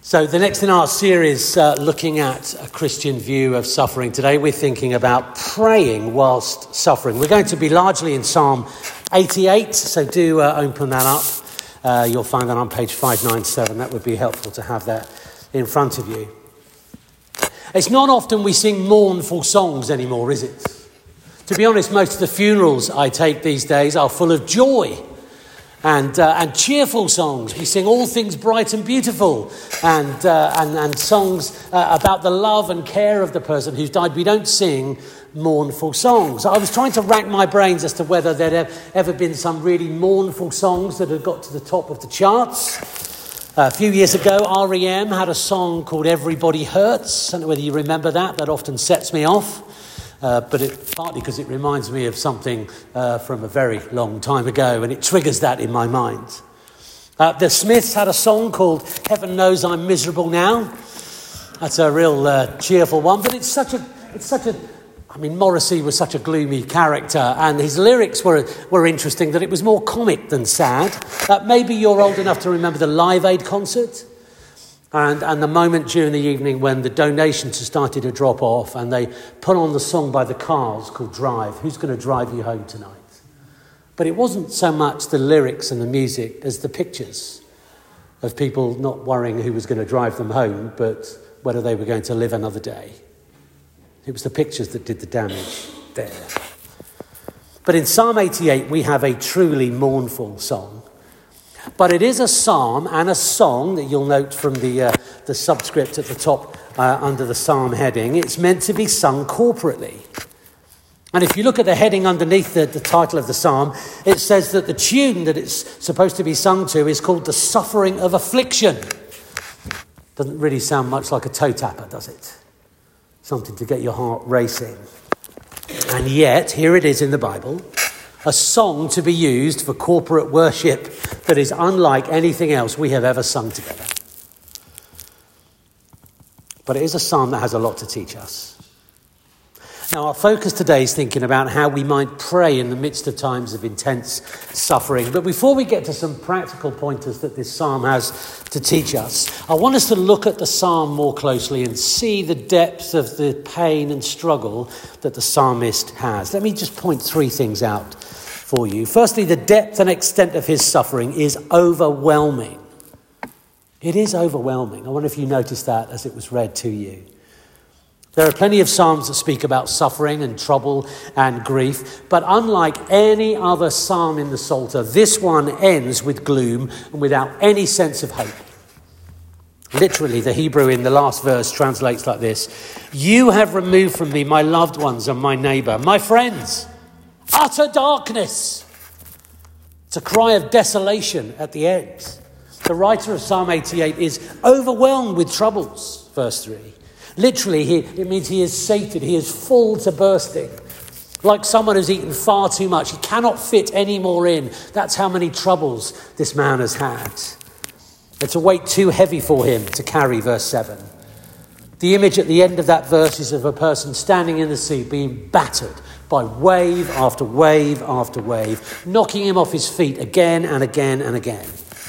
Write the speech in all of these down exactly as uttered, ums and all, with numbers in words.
So the next in our series, uh, looking at a Christian view of suffering. Today we're thinking about praying whilst suffering. We're going to be largely in Psalm eighty-eight, so do uh, open that up. Uh, you'll find that on page five ninety-seven. That would be helpful to have that in front of you. It's not often we sing mournful songs anymore, is it? To be honest, most of the funerals I take these days are full of joy and uh, and cheerful songs. We sing all things bright and beautiful, and uh, and, and songs uh, about the love and care of the person who's died. We don't sing mournful songs. I was trying to rack my brains as to whether there'd ever been some really mournful songs that had got to the top of the charts. Uh, a few years ago, R E M had a song called Everybody Hurts. I don't know whether you remember that. That often sets me off. Uh, but it, partly because it reminds me of something uh, from a very long time ago, and it triggers that in my mind. Uh, the Smiths had a song called Heaven Knows I'm Miserable Now. That's a real uh, cheerful one, but it's such a, it's such a, I mean, Morrissey was such a gloomy character, and his lyrics were were interesting that it was more comic than sad. Uh, maybe you're old enough to remember the Live Aid concert. And, and the moment during the evening when the donations started to drop off and they put on the song by the Cars called Drive. Who's going to drive you home tonight? But it wasn't so much the lyrics and the music as the pictures of people not worrying who was going to drive them home, but whether they were going to live another day. It was the pictures that did the damage there. But in Psalm eighty-eight, we have a truly mournful song. But it is a psalm and a song that you'll note from the uh, the subscript at the top uh, under the psalm heading. It's meant to be sung corporately. And if you look at the heading underneath the, the title of the psalm, it says that the tune that it's supposed to be sung to is called The Suffering of Affliction. Doesn't really sound much like a toe tapper, does it? Something to get your heart racing. And yet, here it is in the Bible. A song to be used for corporate worship that is unlike anything else we have ever sung together. But it is a psalm that has a lot to teach us. Now, our focus today is thinking about how we might pray in the midst of times of intense suffering. But before we get to some practical pointers that this psalm has to teach us, I want us to look at the psalm more closely and see the depth of the pain and struggle that the psalmist has. Let me just point three things out for you. Firstly, the depth and extent of his suffering is overwhelming. It is overwhelming. I wonder if you noticed that as it was read to you. There are plenty of psalms that speak about suffering and trouble and grief, but unlike any other psalm in the Psalter, this one ends with gloom and without any sense of hope. Literally, the Hebrew in the last verse translates like this: "You have removed from me my loved ones and my neighbour, my friends. Utter darkness." It's a cry of desolation at the end. The writer of Psalm eighty-eight is overwhelmed with troubles, verse three. Literally, he, it means he is sated, he is full to bursting. Like someone who's eaten far too much. He cannot fit any more in. That's how many troubles this man has had. It's a weight too heavy for him to carry, verse seven. The image at the end of that verse is of a person standing in the sea being battered by wave after wave after wave, knocking him off his feet again and again and again.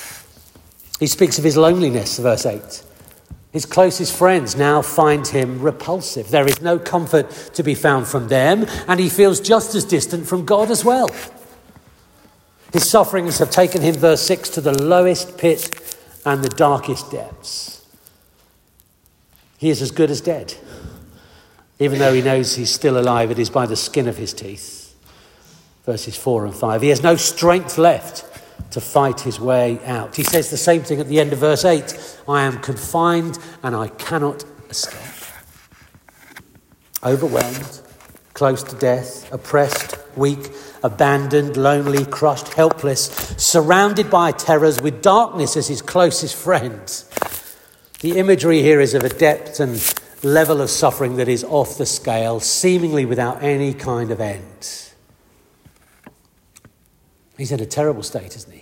He speaks of his loneliness, verse eight. His closest friends now find him repulsive. There is no comfort to be found from them, and he feels just as distant from God as well. His sufferings have taken him, verse six, to the lowest pit and the darkest depths. He is as good as dead. Even though he knows he's still alive, it is by the skin of his teeth. Verses four and five. He has no strength left to fight his way out. He says the same thing at the end of verse eight. I am confined and I cannot escape. Overwhelmed, close to death, oppressed, weak, abandoned, lonely, crushed, helpless, surrounded by terrors with darkness as his closest friend. The imagery here is of a depth and level of suffering that is off the scale, seemingly without any kind of end. He's in a terrible state, isn't he?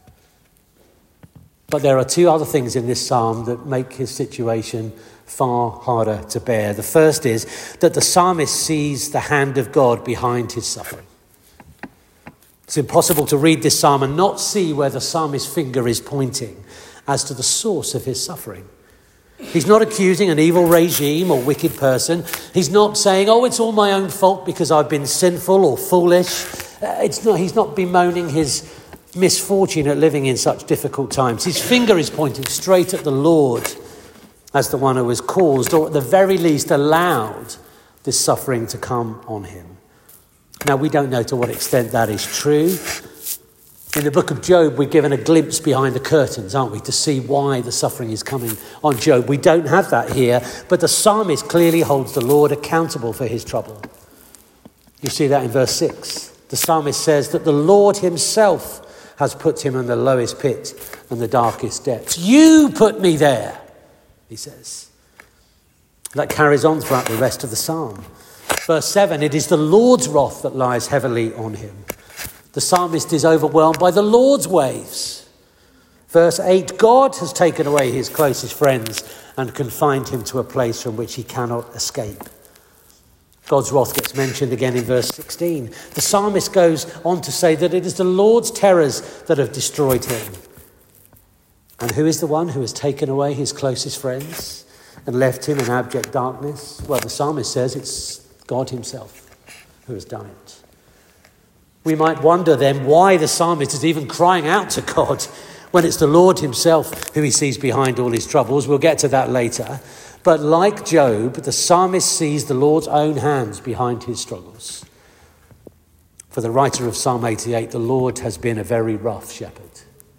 But there are two other things in this psalm that make his situation far harder to bear. The first is that the psalmist sees the hand of God behind his suffering. It's impossible to read this psalm and not see where the psalmist's finger is pointing as to the source of his suffering. He's not accusing an evil regime or wicked person. He's not saying, oh, it's all my own fault because I've been sinful or foolish. Uh, it's not. He's not bemoaning his misfortune at living in such difficult times. His finger is pointing straight at the Lord as the one who has caused, or at the very least allowed, this suffering to come on him. Now, we don't know to what extent that is true. In the book of Job, we're given a glimpse behind the curtains, aren't we, to see why the suffering is coming on Job. We don't have that here, but the psalmist clearly holds the Lord accountable for his trouble. You see that in verse six. The psalmist says that the Lord himself has put him in the lowest pit and the darkest depths. You put me there, he says. That carries on throughout the rest of the psalm. Verse seven, it is the Lord's wrath that lies heavily on him. The psalmist is overwhelmed by the Lord's waves. Verse eight, God has taken away his closest friends and confined him to a place from which he cannot escape. God's wrath gets mentioned again in verse sixteen. The psalmist goes on to say that it is the Lord's terrors that have destroyed him. And who is the one who has taken away his closest friends and left him in abject darkness? Well, the psalmist says it's God himself who has done it. We might wonder then why the psalmist is even crying out to God when it's the Lord himself who he sees behind all his troubles. We'll get to that later. But like Job, the psalmist sees the Lord's own hands behind his struggles. For the writer of Psalm eighty-eight, the Lord has been a very rough shepherd.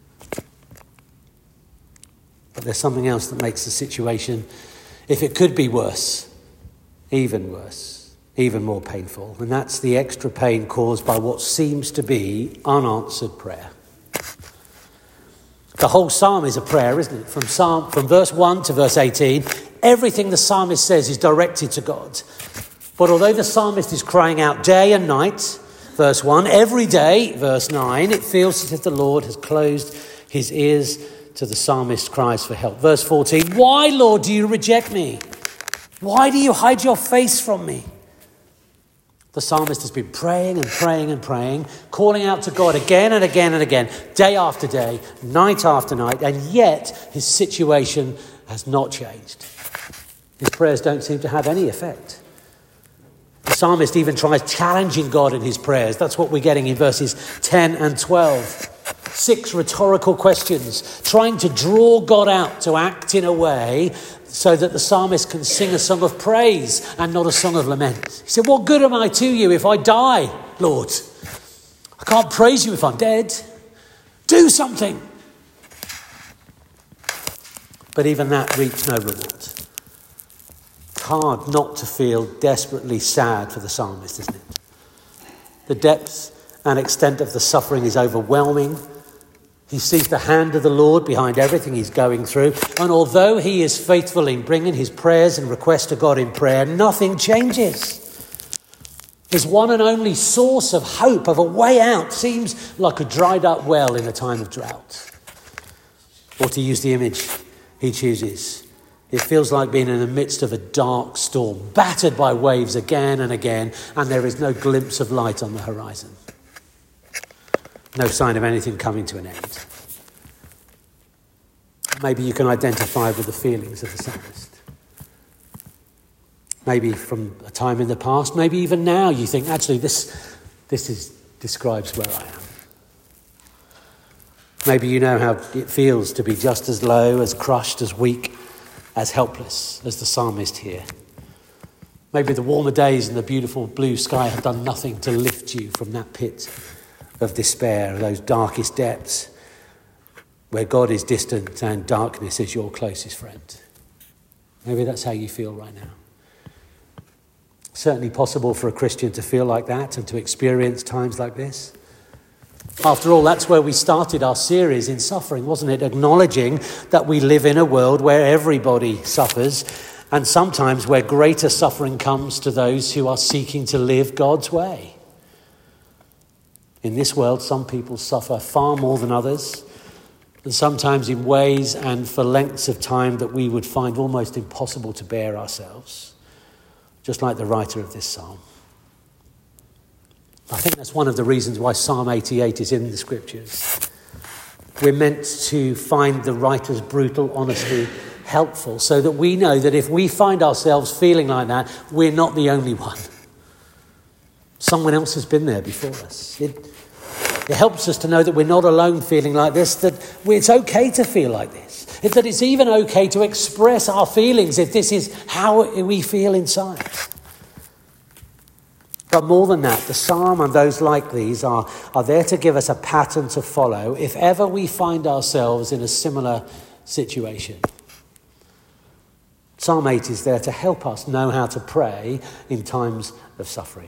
But there's something else that makes the situation, if it could be worse, even worse. Even more painful, and that's the extra pain caused by what seems to be unanswered prayer. The whole psalm is a prayer, isn't it? From Psalm, from verse one to verse eighteen, everything the psalmist says is directed to God. But although the psalmist is crying out day and night, verse one, every day, verse nine, it feels as if the Lord has closed his ears to the psalmist's cries for help. Verse fourteen, why, Lord, do you reject me? Why do you hide your face from me? The psalmist has been praying and praying and praying, calling out to God again and again and again, day after day, night after night, and yet his situation has not changed. His prayers don't seem to have any effect. The psalmist even tries challenging God in his prayers. That's what we're getting in verses ten and twelve. Six rhetorical questions, trying to draw God out to act in a way so that the psalmist can sing a song of praise and not a song of lament. He said, what good am I to you if I die, Lord? I can't praise you if I'm dead. Do something. But even that reaps no reward. It's hard not to feel desperately sad for the psalmist, isn't it? The depth and extent of the suffering is overwhelming. He sees the hand of the Lord behind everything he's going through. And although he is faithful in bringing his prayers and requests to God in prayer, nothing changes. His one and only source of hope, of a way out, seems like a dried up well in a time of drought. Or to use the image he chooses, it feels like being in the midst of a dark storm, battered by waves again and again, and there is no glimpse of light on the horizon. No sign of anything coming to an end. Maybe you can identify with the feelings of the psalmist. Maybe from a time in the past, maybe even now you think, actually, this, this is, describes where I am. Maybe you know how it feels to be just as low, as crushed, as weak, as helpless as the psalmist here. Maybe the warmer days and the beautiful blue sky have done nothing to lift you from that pit of despair, those darkest depths where God is distant and darkness is your closest friend. Maybe that's how you feel right now. Certainly possible for a Christian to feel like that and to experience times like this. After all, that's where we started our series in suffering, wasn't it? Acknowledging that we live in a world where everybody suffers, and sometimes where greater suffering comes to those who are seeking to live God's way. In this world, some people suffer far more than others, and sometimes in ways and for lengths of time that we would find almost impossible to bear ourselves, just like the writer of this psalm. I think that's one of the reasons why Psalm eighty-eight is in the scriptures. We're meant to find the writer's brutal honesty helpful so that we know that if we find ourselves feeling like that, we're not the only one. Someone else has been there before us. It, it helps us to know that we're not alone feeling like this, that it's okay to feel like this, that it's even okay to express our feelings if this is how we feel inside. But more than that, the psalm and those like these are, are there to give us a pattern to follow if ever we find ourselves in a similar situation. Psalm eight is there to help us know how to pray in times of suffering.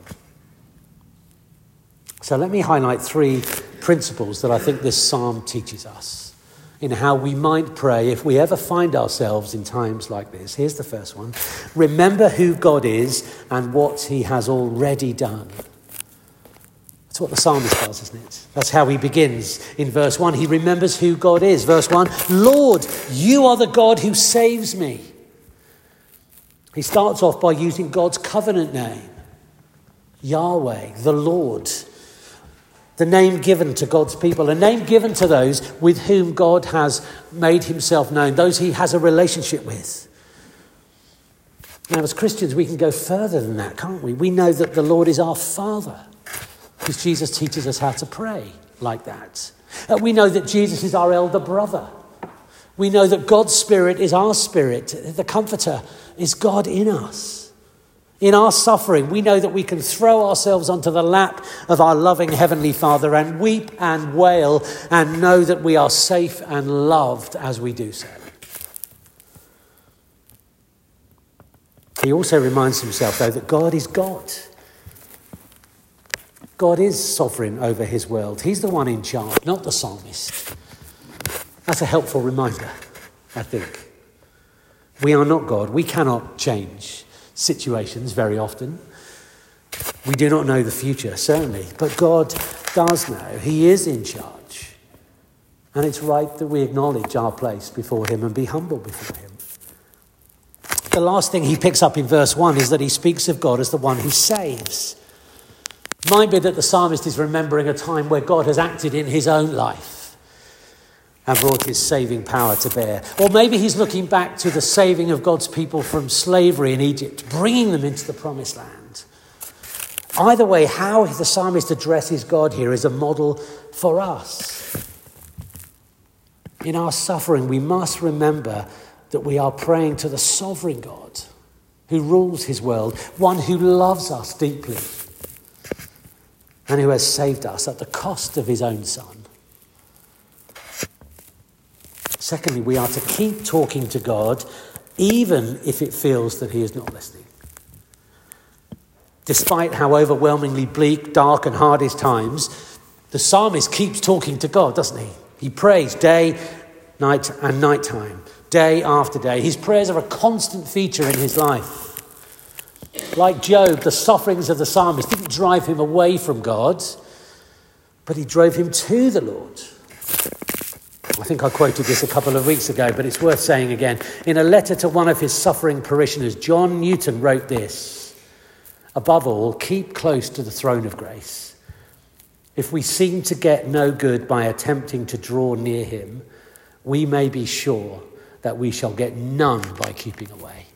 So let me highlight three principles that I think this psalm teaches us in how we might pray if we ever find ourselves in times like this. Here's the first one. Remember who God is and what he has already done. That's what the psalmist does, isn't it? That's how he begins in verse one. He remembers who God is. Verse one, Lord, you are the God who saves me. He starts off by using God's covenant name, Yahweh, the Lord. The name given to God's people, a name given to those with whom God has made himself known, those he has a relationship with. Now, as Christians, we can go further than that, can't we? We know that the Lord is our Father, because Jesus teaches us how to pray like that. Uh, we know that Jesus is our elder brother. We know that God's Spirit is our Spirit. The Comforter is God in us. In our suffering, we know that we can throw ourselves onto the lap of our loving Heavenly Father and weep and wail and know that we are safe and loved as we do so. He also reminds himself, though, that God is God. God is sovereign over his world. He's the one in charge, not the psalmist. That's a helpful reminder, I think. We are not God. We cannot change situations very often. We do not know the future, certainly, but God does know. He is in charge. And it's right that we acknowledge our place before him and be humble before him. The last thing he picks up in verse one is that he speaks of God as the one who saves. It might be that the psalmist is remembering a time where God has acted in his own life and brought his saving power to bear. Or maybe he's looking back to the saving of God's people from slavery in Egypt, bringing them into the promised land. Either way, how the psalmist addresses God here is a model for us. In our suffering, we must remember that we are praying to the sovereign God who rules his world, one who loves us deeply and who has saved us at the cost of his own son. Secondly, we are to keep talking to God even if it feels that he is not listening. Despite how overwhelmingly bleak, dark and hard his times, the psalmist keeps talking to God, doesn't he? He prays day, night and nighttime, day after day. His prayers are a constant feature in his life. Like Job, the sufferings of the psalmist didn't drive him away from God, but he drove him to the Lord. I think I quoted this a couple of weeks ago, but it's worth saying again. In a letter to one of his suffering parishioners, John Newton wrote this: above all, keep close to the throne of grace. If we seem to get no good by attempting to draw near him, we may be sure that we shall get none by keeping away.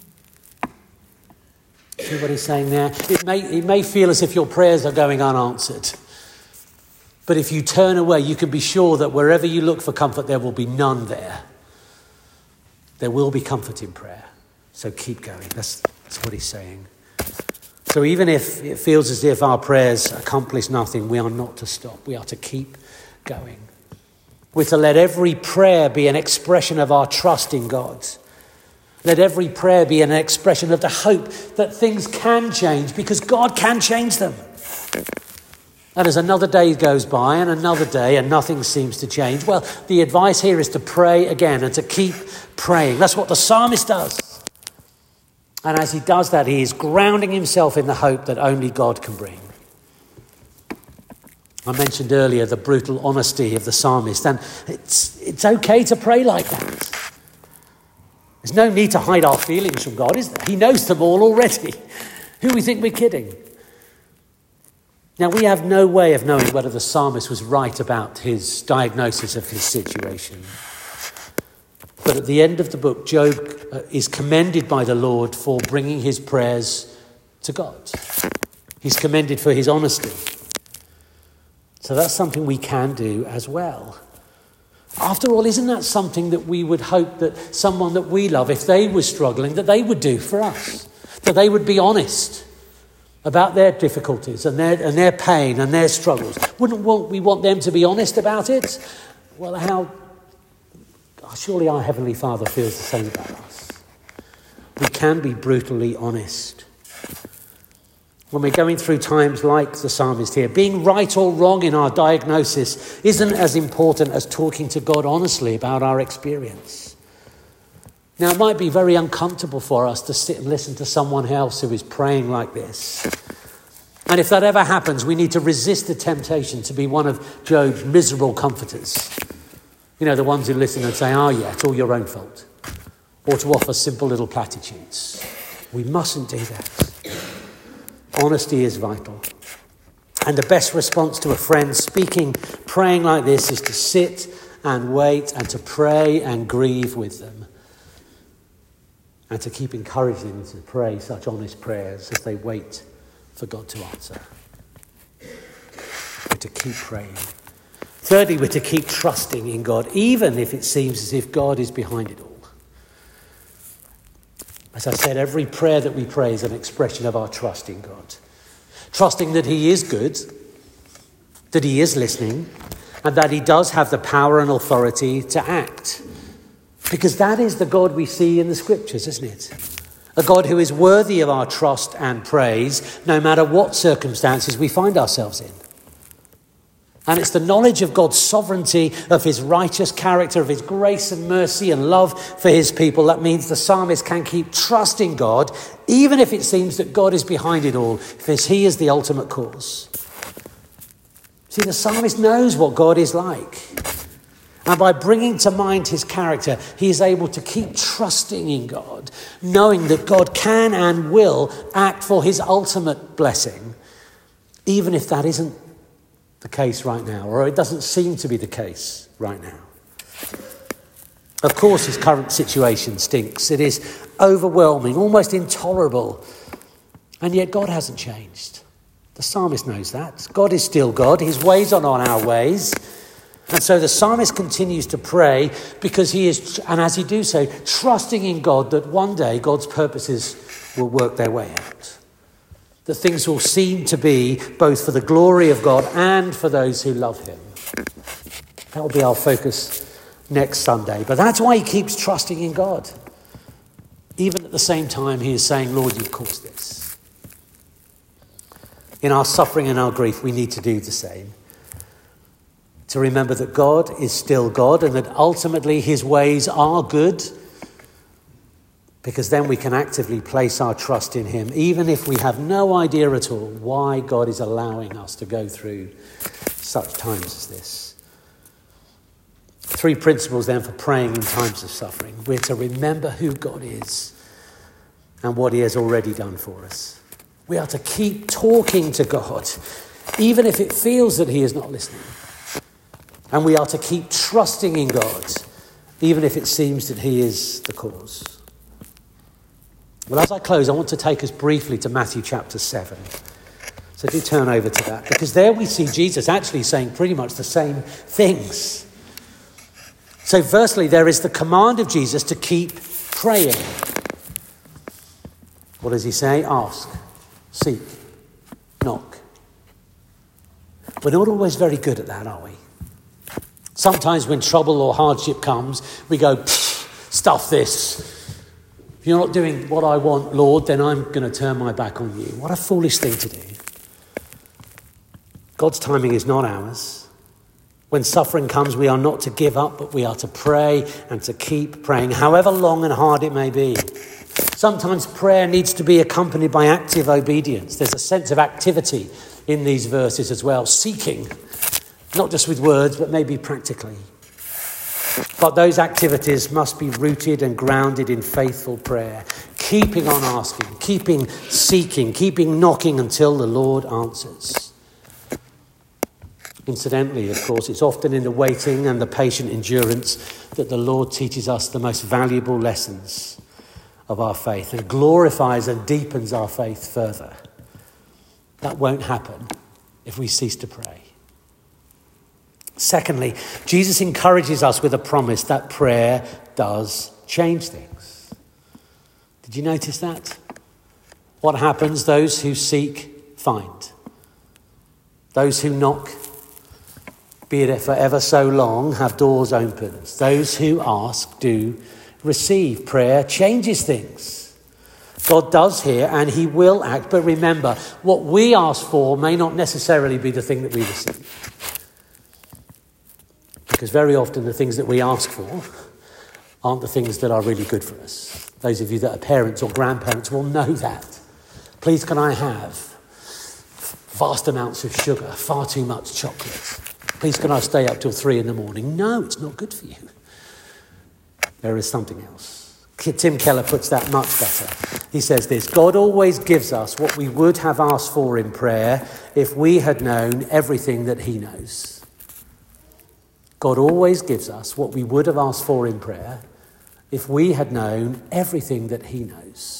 See what he's saying there? It may, it may feel as if your prayers are going unanswered. But if you turn away, you can be sure that wherever you look for comfort, there will be none there. There will be comfort in prayer. So keep going. That's, that's what he's saying. So even if it feels as if our prayers accomplish nothing, we are not to stop. We are to keep going. We're to let every prayer be an expression of our trust in God. Let every prayer be an expression of the hope that things can change because God can change them. And as another day goes by and another day and nothing seems to change, well, the advice here is to pray again and to keep praying. That's what the psalmist does. And as he does that, he is grounding himself in the hope that only God can bring. I mentioned earlier the brutal honesty of the psalmist, and it's, it's okay to pray like that. There's no need to hide our feelings from God, is there? He knows them all already. Who we think we're kidding? Now, we have no way of knowing whether the psalmist was right about his diagnosis of his situation. But at the end of the book, Job uh, is commended by the Lord for bringing his prayers to God. He's commended for his honesty. So that's something we can do as well. After all, isn't that something that we would hope that someone that we love, if they were struggling, that they would do for us? That they would be honest about their difficulties and their and their pain and their struggles. Wouldn't want, we want them to be honest about it? Well, how... surely our Heavenly Father feels the same about us. We can be brutally honest. When we're going through times like the psalmist here, being right or wrong in our diagnosis isn't as important as talking to God honestly about our experience. Now, it might be very uncomfortable for us to sit and listen to someone else who is praying like this. And if that ever happens, we need to resist the temptation to be one of Job's miserable comforters. You know, the ones who listen and say, oh yeah, it's all your own fault. Or to offer simple little platitudes. We mustn't do that. Honesty is vital. And the best response to a friend speaking, praying like this is to sit and wait and to pray and grieve with them. And to keep encouraging them to pray such honest prayers as they wait for God to answer. We're to keep praying. Thirdly, we're to keep trusting in God, even if it seems as if God is behind it all. As I said, every prayer that we pray is an expression of our trust in God. Trusting that he is good, that he is listening, and that he does have the power and authority to act. Because that is the God we see in the scriptures, isn't it? A God who is worthy of our trust and praise, no matter what circumstances we find ourselves in. And it's the knowledge of God's sovereignty, of his righteous character, of his grace and mercy and love for his people. That means the psalmist can keep trusting God, even if it seems that God is behind it all, because he is the ultimate cause. See, the psalmist knows what God is like. And by bringing to mind his character, he is able to keep trusting in God, knowing that God can and will act for his ultimate blessing, even if that isn't the case right now, or it doesn't seem to be the case right now. Of course, his current situation stinks. It is overwhelming, almost intolerable. And yet God hasn't changed. The psalmist knows that. God is still God. His ways are not our ways. And so the psalmist continues to pray because he is, and as he do so, trusting in God that one day God's purposes will work their way out. That things will seem to be both for the glory of God and for those who love him. That will be our focus next Sunday. But that's why he keeps trusting in God. Even at the same time, he is saying, Lord, you've caused this. In our suffering and our grief, we need to do the same. To remember that God is still God and that ultimately his ways are good. Because then we can actively place our trust in him, even if we have no idea at all why God is allowing us to go through such times as this. Three principles then for praying in times of suffering. We're to remember who God is and what he has already done for us. We are to keep talking to God, even if it feels that he is not listening. And we are to keep trusting in God, even if it seems that he is the cause. Well, as I close, I want to take us briefly to Matthew chapter seven. So do turn over to that, because there we see Jesus actually saying pretty much the same things. So firstly, there is the command of Jesus to keep praying. What does he say? Ask, seek, knock. We're not always very good at that, are we? Sometimes when trouble or hardship comes, we go, stuff this. If you're not doing what I want, Lord, then I'm going to turn my back on you. What a foolish thing to do. God's timing is not ours. When suffering comes, we are not to give up, but we are to pray and to keep praying, however long and hard it may be. Sometimes prayer needs to be accompanied by active obedience. There's a sense of activity in these verses as well. Seeking, not just with words, but maybe practically. But those activities must be rooted and grounded in faithful prayer, keeping on asking, keeping seeking, keeping knocking until the Lord answers. Incidentally, of course, it's often in the waiting and the patient endurance that the Lord teaches us the most valuable lessons of our faith and glorifies and deepens our faith further. That won't happen if we cease to pray. Secondly, Jesus encourages us with a promise that prayer does change things. Did you notice that? What happens? Those who seek, find. Those who knock, be it for ever so long, have doors opened. Those who ask do receive. Prayer changes things. God does hear and he will act. But remember, what we ask for may not necessarily be the thing that we receive. Because very often the things that we ask for aren't the things that are really good for us. Those of you that are parents or grandparents will know that. Please can I have vast amounts of sugar, far too much chocolate? Please can I stay up till three in the morning? No, it's not good for you. There is something else. Tim Keller puts that much better. He says this: God always gives us what we would have asked for in prayer if we had known everything that he knows. God always gives us what we would have asked for in prayer if we had known everything that he knows.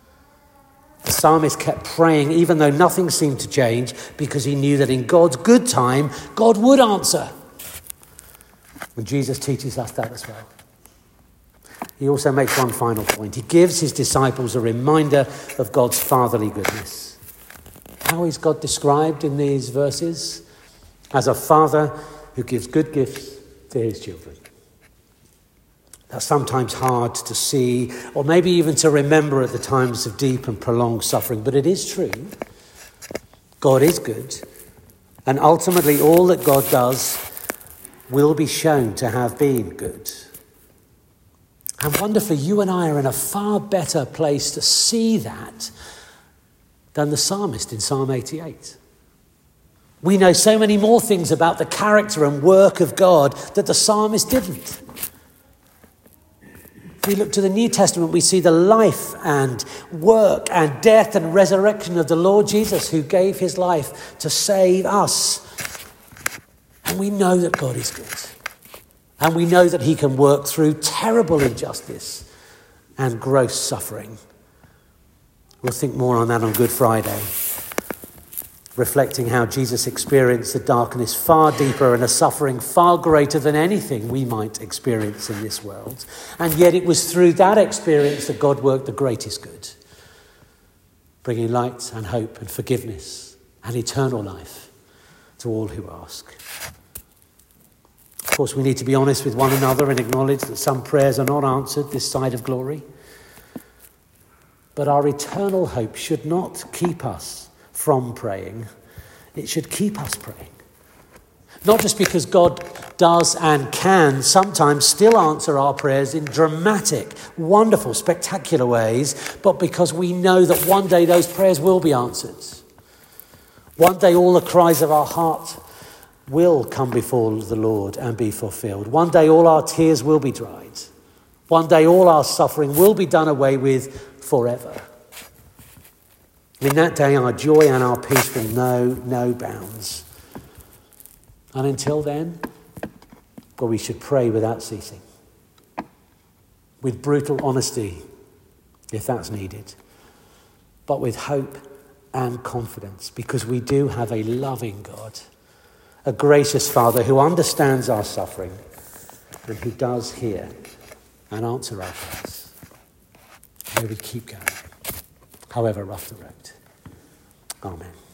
The psalmist kept praying even though nothing seemed to change because he knew that in God's good time, God would answer. And Jesus teaches us that as well. He also makes one final point. He gives his disciples a reminder of God's fatherly goodness. How is God described in these verses? As a father who gives good gifts to his children. That's sometimes hard to see, or maybe even to remember at the times of deep and prolonged suffering, but it is true. God is good, and ultimately all that God does will be shown to have been good. And wonderfully, you and I are in a far better place to see that than the psalmist in Psalm eighty-eight. We know so many more things about the character and work of God that the psalmist didn't. If we look to the New Testament, we see the life and work and death and resurrection of the Lord Jesus, who gave his life to save us. And we know that God is good. And we know that he can work through terrible injustice and gross suffering. We'll think more on that on Good Friday, reflecting how Jesus experienced the darkness far deeper and a suffering far greater than anything we might experience in this world. And yet it was through that experience that God worked the greatest good, bringing light and hope and forgiveness and eternal life to all who ask. Of course, we need to be honest with one another and acknowledge that some prayers are not answered this side of glory. But our eternal hope should not keep us from praying. It should keep us praying. Not just because God does and can sometimes still answer our prayers in dramatic, wonderful, spectacular ways, but because we know that one day those prayers will be answered. One day all the cries of our heart will come before the Lord and be fulfilled. One day all our tears will be dried. One day all our suffering will be done away with forever. In that day, our joy and our peace will know no bounds. And until then, well, we should pray without ceasing, with brutal honesty, if that's needed, but with hope and confidence, because we do have a loving God, a gracious Father who understands our suffering and who does hear and answer our prayers. May we keep going, however rough the road. Amen.